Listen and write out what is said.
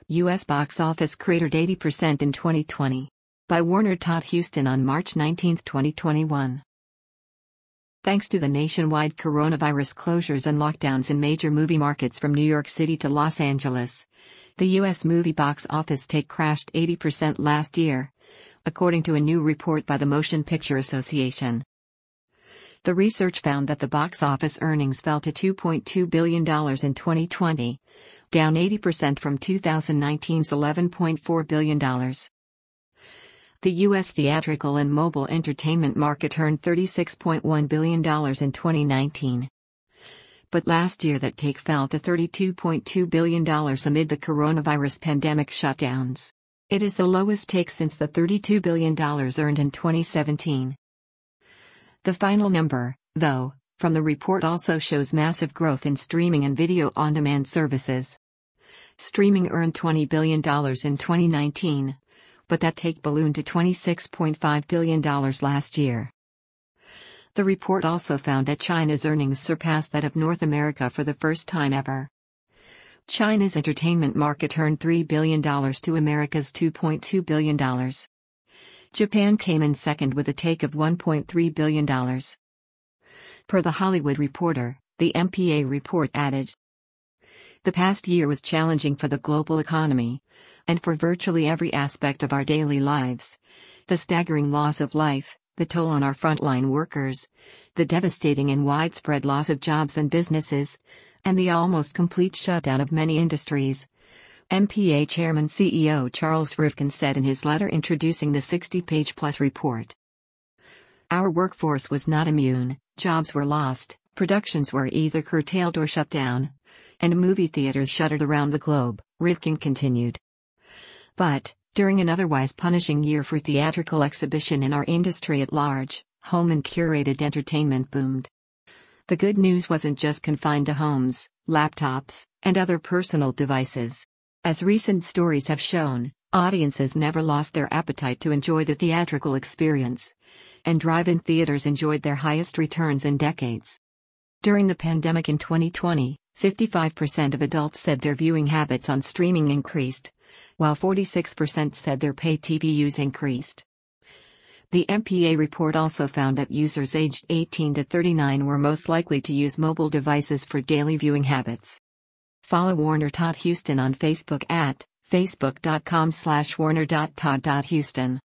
U.S. box office cratered 80% in 2020. By Warner Todd Huston on March 19, 2021. Thanks to the nationwide coronavirus closures and lockdowns in major movie markets from New York City to Los Angeles, the U.S. movie box office take crashed 80% last year, according to a new report by the Motion Picture Association. The research found that the box office earnings fell to $2.2 billion in 2020, down 80% from 2019's $11.4 billion. The U.S. theatrical and mobile entertainment market earned $36.1 billion in 2019. But last year that take fell to $32.2 billion amid the coronavirus pandemic shutdowns. It is the lowest take since the $32 billion earned in 2017. The final number, though, from the report also shows massive growth in streaming and video-on-demand services. Streaming earned $20 billion in 2019, but that take ballooned to $26.5 billion last year. The report also found that China's earnings surpassed that of North America for the first time ever. China's entertainment market earned $3 billion to America's $2.2 billion. Japan came in second with a take of $1.3 billion. Per The Hollywood Reporter, the MPA report added, "The past year was challenging for the global economy, and for virtually every aspect of our daily lives. The staggering loss of life, the toll on our frontline workers, the devastating and widespread loss of jobs and businesses, and the almost complete shutdown of many industries," MPA Chairman CEO Charles Rivkin said in his letter introducing the 60-page-plus report. "Our workforce was not immune, jobs were lost, productions were either curtailed or shut down, and movie theaters shuttered around the globe," Rivkin continued. "But, during an otherwise punishing year for theatrical exhibition in our industry at large, home and curated entertainment boomed. The good news wasn't just confined to homes, laptops, and other personal devices. As recent stories have shown, audiences never lost their appetite to enjoy the theatrical experience, and drive-in theaters enjoyed their highest returns in decades. During the pandemic in 2020, 55% of adults said their viewing habits on streaming increased, while 46% said their pay TV use increased." The MPA report also found that users aged 18 to 39 were most likely to use mobile devices for daily viewing habits. Follow Warner Todd Huston on Facebook at facebook.com/warner.todd.huston.